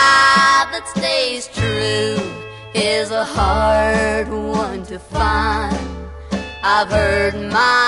that stays true is a hard one to find. I've heard my